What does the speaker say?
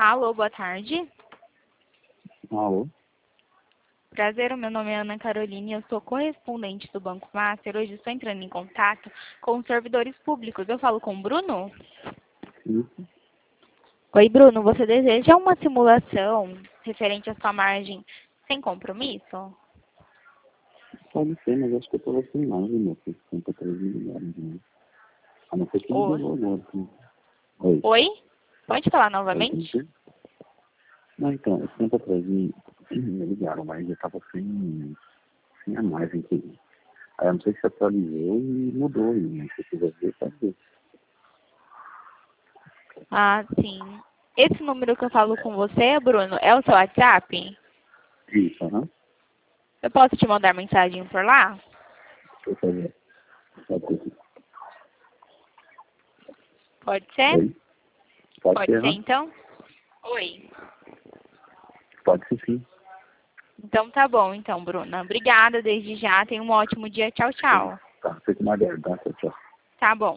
Alô, boa tarde. Alô? Prazer, o meu nome é Ana Carolina e eu sou correspondente do Banco Master. Hoje estou entrando em contato com os servidores públicos. Eu falo com o Bruno? Isso. Oi, Bruno, você deseja uma simulação referente à sua margem sem compromisso? Pode ser, mas acho que eu tô vacinado, meu filho. 53 milhares, né? A não ser que me Oi? ligou agora. Assim. Oi. Oi? Pode falar Oi, novamente? como Não, então, esse tempo atrás me ligaram, mas eu tava sem a margem aqui. Aí eu não sei se atualizou e mudou, né? Se quiser ver, pode ver. Ah, sim. Esse número que eu falo com você, Bruno, é o seu WhatsApp? Isso, aham. Eu posso te mandar mensagem por lá? Deixa eu fazer. Pode ser. Pode ser? Oi? Pode Pode ser, ser, aham. então? Oi. Pode ser, sim. Então tá bom, então, Bruna. Obrigada desde já. Tenha um ótimo dia. Tchau, tchau. Tá, fica uma aguardar, tchau. Tá bom.